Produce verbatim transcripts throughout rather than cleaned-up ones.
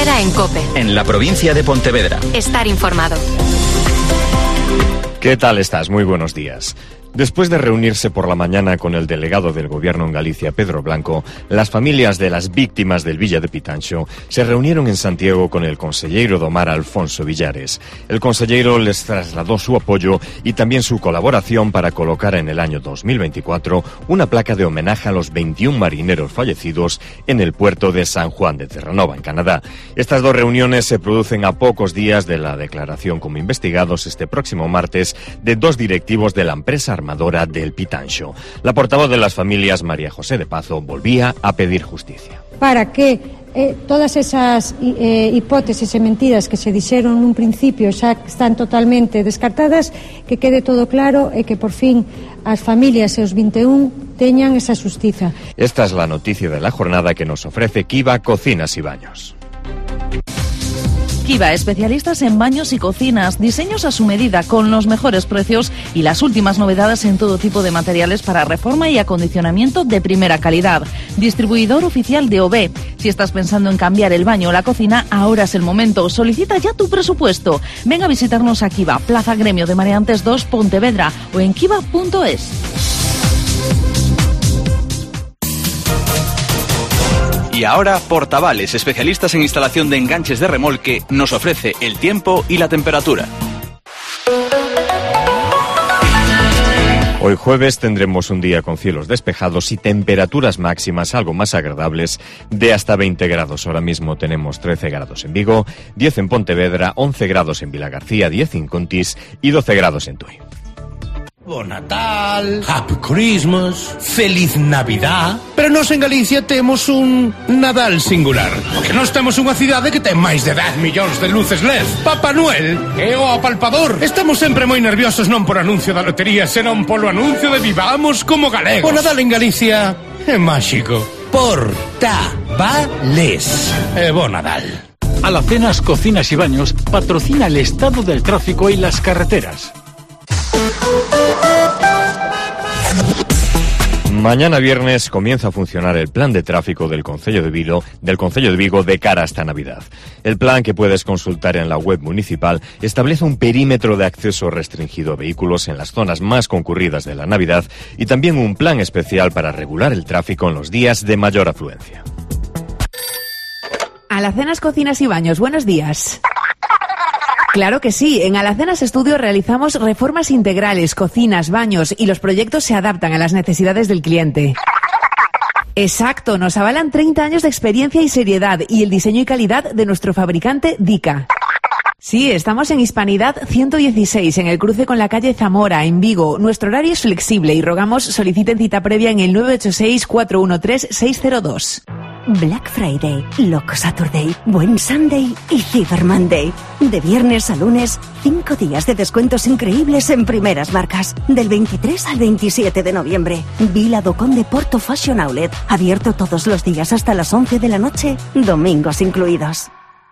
Herrera en COPE. En la provincia de Pontevedra. Estar informado. ¿Qué tal estás? Muy buenos días. Después de reunirse por la mañana con el delegado del Gobierno en Galicia, Pedro Blanco, las familias de las víctimas del Villa de Pitancho se reunieron en Santiago con el conselleiro do Mar, Alfonso Villares. El conselleiro les trasladó su apoyo y también su colaboración para colocar en el año dos mil veinticuatro una placa de homenaje a los veintiún marineros fallecidos en el puerto de San Juan de Terranova, en Canadá. Estas dos reuniones se producen a pocos días de la declaración como investigados este próximo martes de dos directivos de la empresa armadora del Pitancho. La portavoz de las familias, María José de Pazo, volvía a pedir justicia. Para que eh, todas esas eh, hipótesis e mentiras que se dixeron nun principio xa están totalmente descartadas, que quede todo claro e que por fin as familias e os vinte e un teñan esa xustiza. Esta es la noticia de la jornada que nos ofrece Kiva Cocinas y Baños. Kiva, especialistas en baños y cocinas, diseños a su medida con los mejores precios y las últimas novedades en todo tipo de materiales para reforma y acondicionamiento de primera calidad. Distribuidor oficial de O B. Si estás pensando en cambiar el baño o la cocina, ahora es el momento. Solicita ya tu presupuesto. Ven a visitarnos a Kiva, Plaza Gremio de Mareantes dos, Pontevedra, o en kiva punto es. Y ahora, Portavales, especialistas en instalación de enganches de remolque, nos ofrece el tiempo y la temperatura. Hoy jueves tendremos un día con cielos despejados y temperaturas máximas algo más agradables de hasta veinte grados. Ahora mismo tenemos trece grados en Vigo, diez en Pontevedra, once grados en Vilagarcía, diez en Contis y doce grados en Tui. Bo Natal, Happy Christmas, Feliz Navidad. Pero nós en Galicia temos un Nadal singular, porque nós temos unha cidade que ten máis de dez millóns de luces L E D. Papá Noel é o apalpador. Estamos sempre moi nerviosos non por anuncio da lotería, senón polo anuncio de vivamos como galegos. O Nadal en Galicia é máxico. Portavales. E bo Nadal. Alacenas Cocinas y Baños patrocina el estado del tráfico y las carreteras. Mañana viernes comienza a funcionar el plan de tráfico del Concello de Vigo, del Concello de Vigo de cara a esta Navidad. El plan, que puedes consultar en la web municipal, establece un perímetro de acceso restringido a vehículos en las zonas más concurridas de la Navidad y también un plan especial para regular el tráfico en los días de mayor afluencia. Alacenas Cocinas y Baños, buenos días. Claro que sí, en Alacenas Estudio realizamos reformas integrales, cocinas, baños, y los proyectos se adaptan a las necesidades del cliente. Exacto, nos avalan treinta años de experiencia y seriedad y el diseño y calidad de nuestro fabricante Dica. Sí, estamos en Hispanidad ciento dieciséis, en el cruce con la calle Zamora, en Vigo. Nuestro horario es flexible y rogamos soliciten cita previa en el nueve ocho seis, cuatro uno tres, seis cero dos. Black Friday, Loco Saturday, Buen Sunday y Cyber Monday. De viernes a lunes, cinco días de descuentos increíbles en primeras marcas. Del veintitrés al veintisiete de noviembre. Vila do Conde Porto Fashion Outlet. Abierto todos los días hasta las once de la noche, domingos incluidos.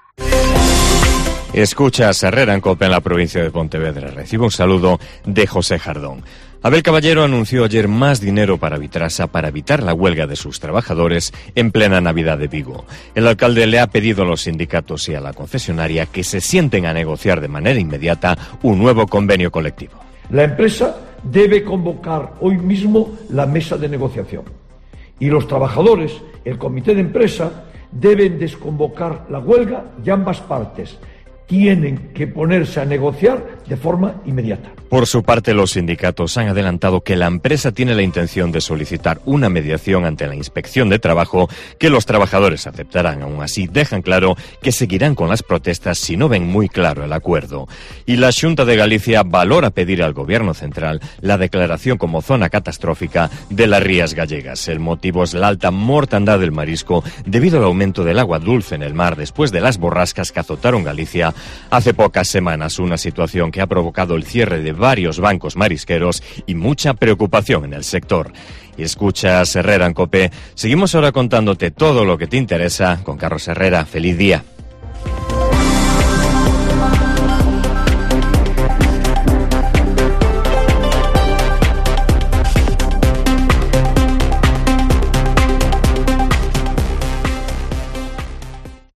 Escuchas Herrera en COPE en la provincia de Pontevedra. Recibe un saludo de José Jardón. Abel Caballero anunció ayer más dinero para Vitrasa para evitar la huelga de sus trabajadores en plena Navidad de Vigo. El alcalde le ha pedido a los sindicatos y a la concesionaria que se sienten a negociar de manera inmediata un nuevo convenio colectivo. La empresa debe convocar hoy mismo la mesa de negociación y los trabajadores, el comité de empresa, deben desconvocar la huelga y ambas partes tienen que ponerse a negociar de forma inmediata. Por su parte, los sindicatos han adelantado que la empresa tiene la intención de solicitar una mediación ante la Inspección de Trabajo que los trabajadores aceptarán. Aún así, dejan claro que seguirán con las protestas si no ven muy claro el acuerdo. Y la Xunta de Galicia valora pedir al Gobierno central la declaración como zona catastrófica de las Rías Gallegas. El motivo es la alta mortandad del marisco debido al aumento del agua dulce en el mar después de las borrascas que azotaron Galicia hace pocas semanas, una situación que ha provocado el cierre de varios bancos marisqueros y mucha preocupación en el sector. Y escuchas Herrera en COPE. Seguimos ahora contándote todo lo que te interesa con Carlos Herrera. Feliz día.